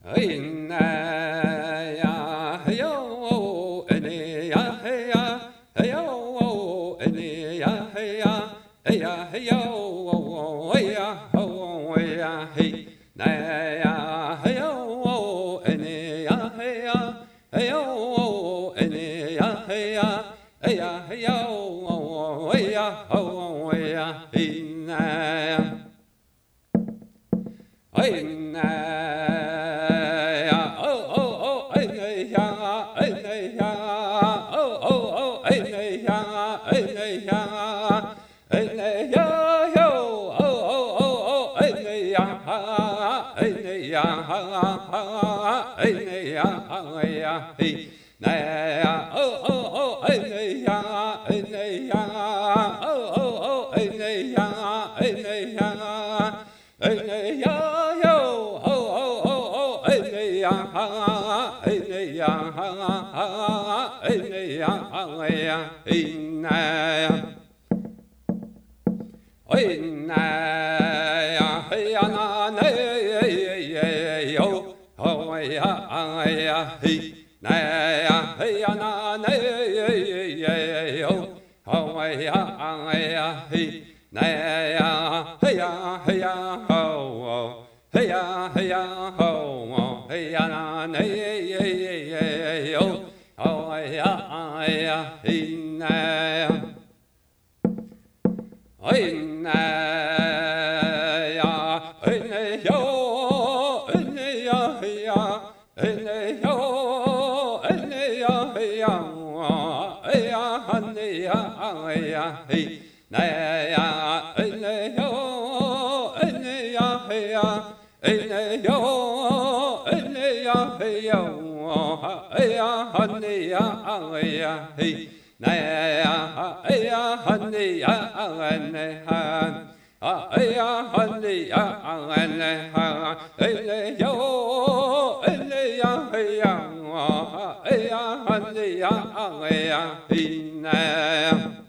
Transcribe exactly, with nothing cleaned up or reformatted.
Inna ya yo ene ya ya yo ene ya ya ya yo ya ho ya he na ya yo ene ya ya yo ene ya ya ya yo ya ho ya inna inna Inna